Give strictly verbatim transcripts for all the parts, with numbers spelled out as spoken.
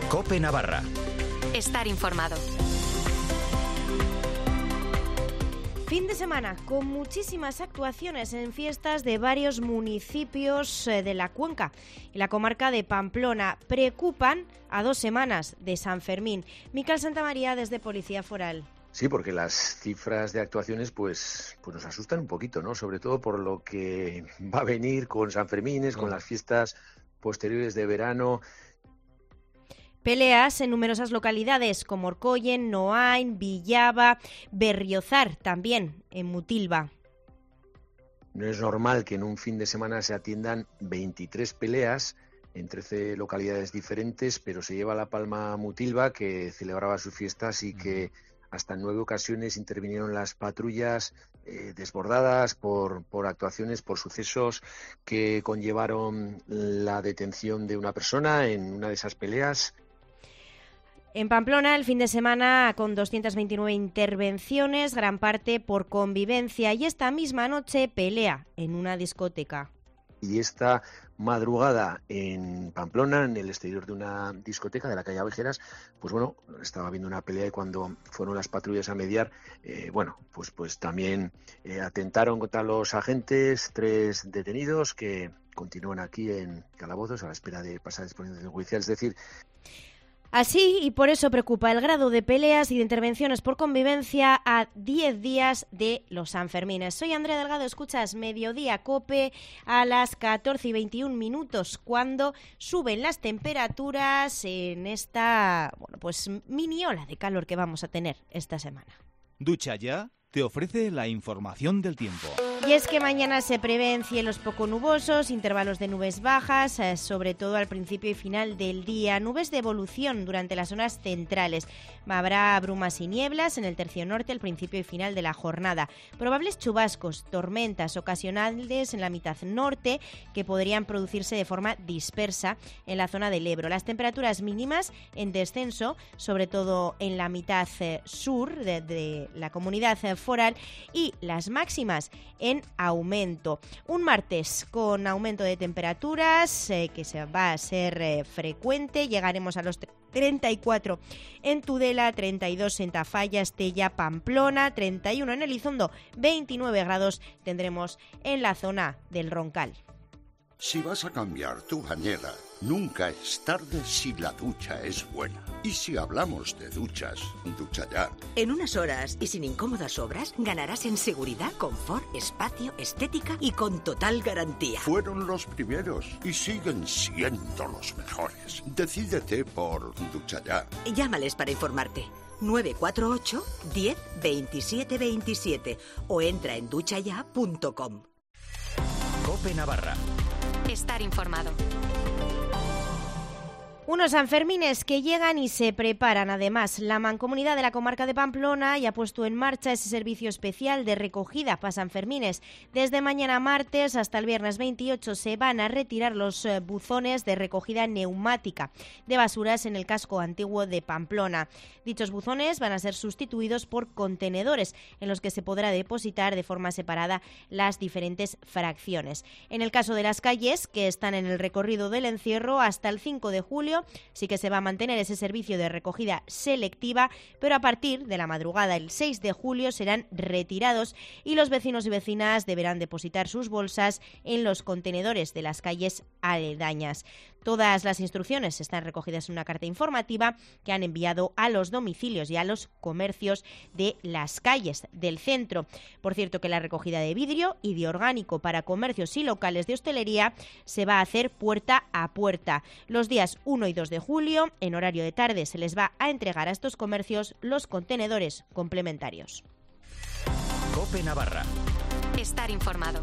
COPE Navarra. Estar informado. Fin de semana con muchísimas actuaciones en fiestas de varios municipios de la cuenca y la comarca de Pamplona. Preocupan a dos semanas de San Fermín. Miquel Santamaría desde Policía Foral. Sí, porque las cifras de actuaciones pues, pues nos asustan un poquito, ¿no? Sobre todo por lo que va a venir con San Fermines, con las fiestas posteriores de verano. Peleas en numerosas localidades como Orcoyen, Noain, Villaba, Berriozar, también en Mutilva. No es normal que en un fin de semana se atiendan veintitrés peleas en trece localidades diferentes, pero se lleva la palma Mutilva, que celebraba sus fiestas y que hasta en nueve ocasiones intervinieron las patrullas eh, desbordadas por, por actuaciones, por sucesos que conllevaron la detención de una persona en una de esas peleas. En Pamplona, el fin de semana con doscientas veintinueve intervenciones, gran parte por convivencia, y esta misma noche pelea en una discoteca. Y esta madrugada en Pamplona, en el exterior de una discoteca de la calle Avejeras, pues bueno, estaba habiendo una pelea y cuando fueron las patrullas a mediar, eh, bueno, pues pues también eh, atentaron contra los agentes, tres detenidos que continúan aquí en calabozos a la espera de pasar a disposición judicial, es decir... Así, y por eso preocupa el grado de peleas y de intervenciones por convivencia a diez días de los Sanfermines. Soy Andrea Delgado, escuchas Mediodía COPE a las catorce y veintiún minutos, cuando suben las temperaturas en esta, bueno, pues mini ola de calor que vamos a tener esta semana. Ducha Ya te ofrece la información del tiempo. Y es que mañana se prevén cielos poco nubosos, intervalos de nubes bajas, eh, sobre todo al principio y final del día, nubes de evolución durante las zonas centrales. Habrá brumas y nieblas en el tercio norte al principio y final de la jornada. Probables chubascos, tormentas ocasionales en la mitad norte que podrían producirse de forma dispersa en la zona del Ebro. Las temperaturas mínimas en descenso, sobre todo en la mitad eh, sur de, de la comunidad eh, foral, y las máximas en aumento. Un martes con aumento de temperaturas eh, que se va a ser eh, frecuente. Llegaremos a los treinta y cuatro en Tudela, treinta y dos en Tafalla, Estella, Pamplona, treinta y uno en Elizondo, veintinueve grados tendremos en la zona del Roncal. Si vas a cambiar tu bañera, nunca es tarde si la ducha es buena. Y si hablamos de duchas, Ducha Ya. En unas horas y sin incómodas obras, ganarás en seguridad, confort, espacio, estética y con total garantía. Fueron los primeros y siguen siendo los mejores. Decídete por Ducha Ya. Llámales para informarte. nueve cuatro ocho, diez, veintisiete veintisiete o entra en ducha ya punto com. COPE Navarra. Estar informado. Unos Sanfermines que llegan y se preparan. Además, la Mancomunidad de la comarca de Pamplona ya ha puesto en marcha ese servicio especial de recogida para Sanfermines. Desde mañana martes hasta el viernes veintiocho se van a retirar los buzones de recogida neumática de basuras en el casco antiguo de Pamplona. Dichos buzones van a ser sustituidos por contenedores en los que se podrá depositar de forma separada las diferentes fracciones. En el caso de las calles que están en el recorrido del encierro, hasta el cinco de julio sí que se va a mantener ese servicio de recogida selectiva, pero a partir de la madrugada el seis de julio serán retirados y los vecinos y vecinas deberán depositar sus bolsas en los contenedores de las calles aledañas. Todas las instrucciones están recogidas en una carta informativa que han enviado a los domicilios y a los comercios de las calles del centro. Por cierto, que la recogida de vidrio y de orgánico para comercios y locales de hostelería se va a hacer puerta a puerta. Los días uno y dos de julio, en horario de tarde, se les va a entregar a estos comercios los contenedores complementarios. COPE Navarra. Estar informado.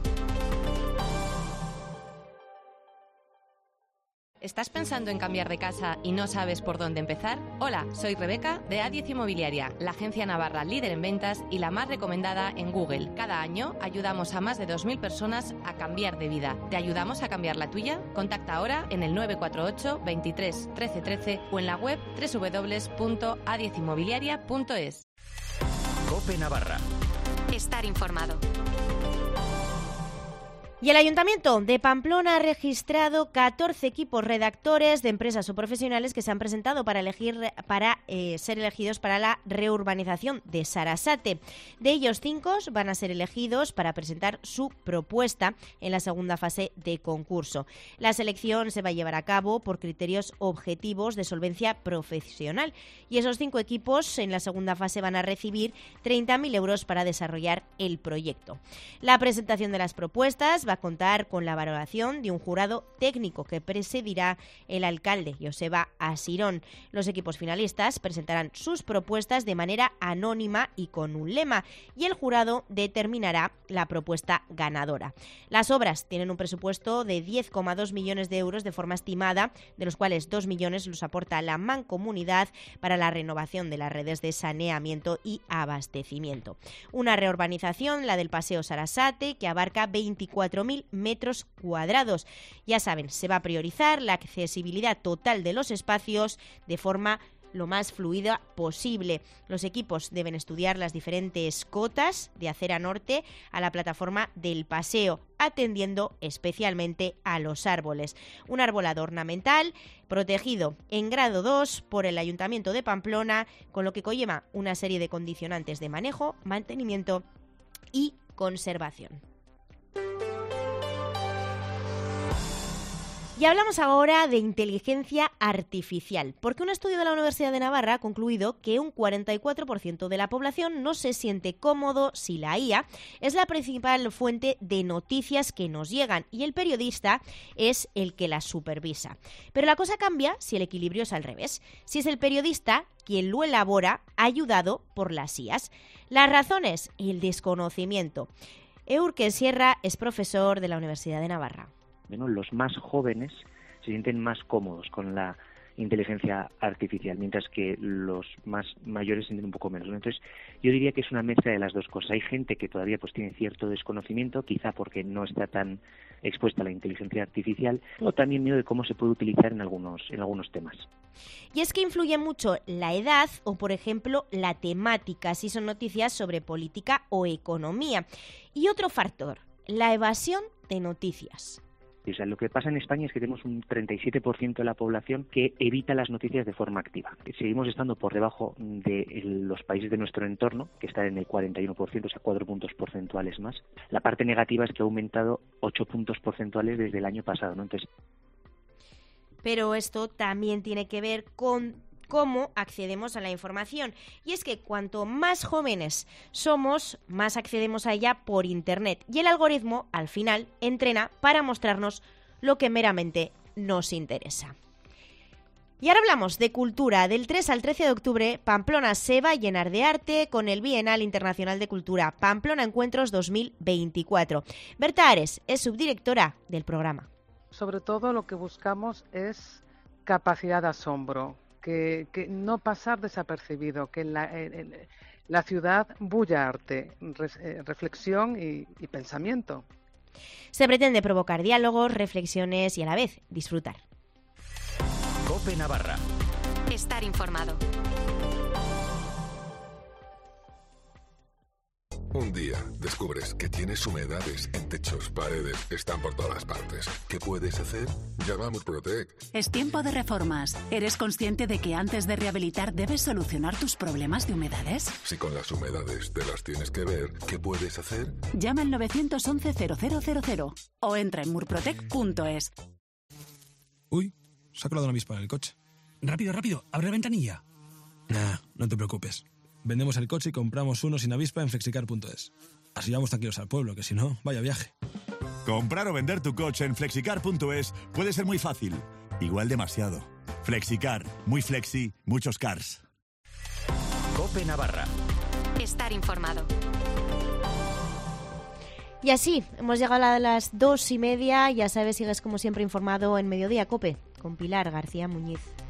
¿Estás pensando en cambiar de casa y no sabes por dónde empezar? Hola, soy Rebeca de A diez Inmobiliaria, la agencia navarra líder en ventas y la más recomendada en Google. Cada año ayudamos a más de dos mil personas a cambiar de vida. ¿Te ayudamos a cambiar la tuya? Contacta ahora en el nueve cuatro ocho, veintitrés, trece trece o en la web doble u doble u doble u punto a diez inmobiliaria punto es. COPE Navarra. Estar informado. Y el Ayuntamiento de Pamplona ha registrado catorce equipos redactores de empresas o profesionales que se han presentado para elegir para eh, ser elegidos para la reurbanización de Sarasate. De ellos, cinco van a ser elegidos para presentar su propuesta en la segunda fase de concurso. La selección se va a llevar a cabo por criterios objetivos de solvencia profesional y esos cinco equipos en la segunda fase van a recibir treinta mil euros para desarrollar el proyecto. La presentación de las propuestas va a contar con la valoración de un jurado técnico que presidirá el alcalde Joseba Asirón. Los equipos finalistas presentarán sus propuestas de manera anónima y con un lema, y el jurado determinará la propuesta ganadora. Las obras tienen un presupuesto de diez coma dos millones de euros de forma estimada, de los cuales dos millones los aporta la Mancomunidad para la renovación de las redes de saneamiento y abastecimiento. Una reurbanización, la del Paseo Sarasate, que abarca veinticuatro mil metros cuadrados. Ya saben, se va a priorizar la accesibilidad total de los espacios de forma lo más fluida posible. Los equipos deben estudiar las diferentes cotas de acera norte a la plataforma del paseo, atendiendo especialmente a los árboles. Un arbolado ornamental protegido en grado dos por el Ayuntamiento de Pamplona, con lo que conlleva una serie de condicionantes de manejo, mantenimiento y conservación. Y hablamos ahora de inteligencia artificial, porque un estudio de la Universidad de Navarra ha concluido que un cuarenta y cuatro por ciento de la población no se siente cómodo si la I A es la principal fuente de noticias que nos llegan y el periodista es el que las supervisa. Pero la cosa cambia si el equilibrio es al revés, si es el periodista quien lo elabora, ayudado por las I As. Las razones, el desconocimiento. Eurke Sierra es profesor de la Universidad de Navarra. Bueno, los más jóvenes se sienten más cómodos con la inteligencia artificial, mientras que los más mayores se sienten un poco menos, ¿no? Entonces, yo diría que es una mezcla de las dos cosas. Hay gente que todavía pues tiene cierto desconocimiento, quizá porque no está tan expuesta a la inteligencia artificial, o también miedo de cómo se puede utilizar en algunos, en algunos temas. Y es que influye mucho la edad o, por ejemplo, la temática, si son noticias sobre política o economía. Y otro factor, la evasión de noticias. O sea, lo que pasa en España es que tenemos un treinta y siete por ciento de la población que evita las noticias de forma activa. Seguimos estando por debajo de los países de nuestro entorno, que están en el cuarenta y uno por ciento, o sea, cuatro puntos porcentuales más. La parte negativa es que ha aumentado ocho puntos porcentuales desde el año pasado, ¿no? Entonces... Pero esto también tiene que ver con cómo accedemos a la información. Y es que cuanto más jóvenes somos, más accedemos a ella por Internet. Y el algoritmo, al final, entrena para mostrarnos lo que meramente nos interesa. Y ahora hablamos de cultura. Del tres al trece de octubre, Pamplona se va a llenar de arte con el Bienal Internacional de Cultura Pamplona Encuentros dos mil veinticuatro. Berta Ares es subdirectora del programa. Sobre todo lo que buscamos es capacidad de asombro. Que, que no pasar desapercibido, que la, en, la ciudad bulla arte, re, reflexión y, y pensamiento. Se pretende provocar diálogos, reflexiones y a la vez disfrutar. COPE Navarra. Estar informado. Un día descubres que tienes humedades en techos, paredes, están por todas partes. ¿Qué puedes hacer? Llama a Murprotec. Es tiempo de reformas. ¿Eres consciente de que antes de rehabilitar debes solucionar tus problemas de humedades? Si con las humedades te las tienes que ver, ¿qué puedes hacer? Llama al nueve once cero cero cero cero o entra en murprotec punto es. Uy, se ha colado una avispa en el coche. Rápido, rápido, abre la ventanilla. Nah, no te preocupes. Vendemos el coche y compramos uno sin avispa en flexicar punto es. Así vamos tranquilos al pueblo, que si no, vaya viaje. Comprar o vender tu coche en flexicar punto es puede ser muy fácil, igual demasiado. Flexicar, muy flexi, muchos cars. COPE Navarra. Estar informado. Y así, hemos llegado a las dos y media. Ya sabes, sigues como siempre informado en Mediodía COPE, con Pilar García Muñiz.